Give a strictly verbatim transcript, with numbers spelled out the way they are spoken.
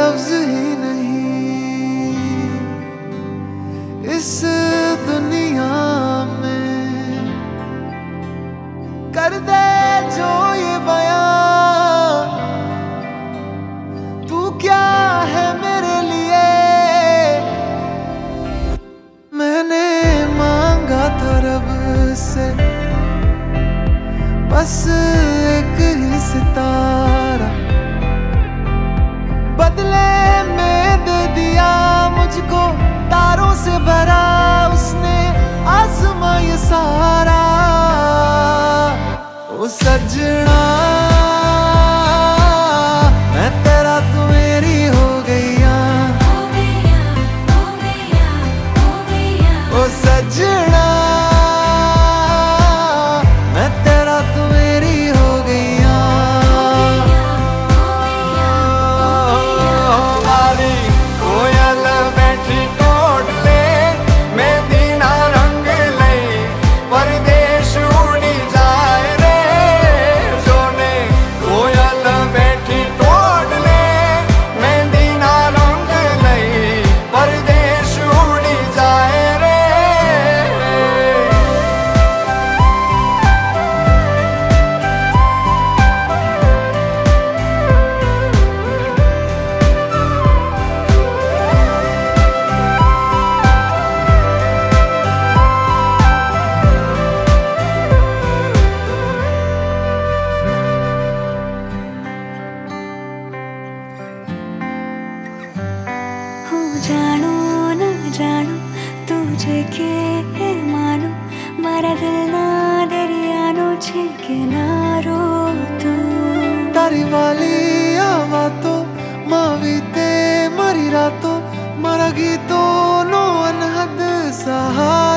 लफ्ज ही नहीं इस दुनिया में कर दे जो ये बयां, तू क्या है मेरे लिए। मैंने मांगा था रब से बस एक ही सितारा, बदले में दे दिया मुझको तारों से भरा उसने आसमां ये सारा। ओ सजना मैं तेरा तू मेरी हो गईया, ओ सजना मैं तेरा तू मेरी हो गईया। वाली कोयल बैठी टोट ले मैं दीना रंग ले परदेश उड़ी जाए रे जोने। कोयल बैठी टोट ले मैं दीना रंग ले परदेश उड़ी जाए रे। जानो न जानो तुझे के मानो मारा दिल ना दरियानो छे के नारो तू। तारी वाली आवातो मावीते मरी रातो मारा गीतो नो अनहद सहा।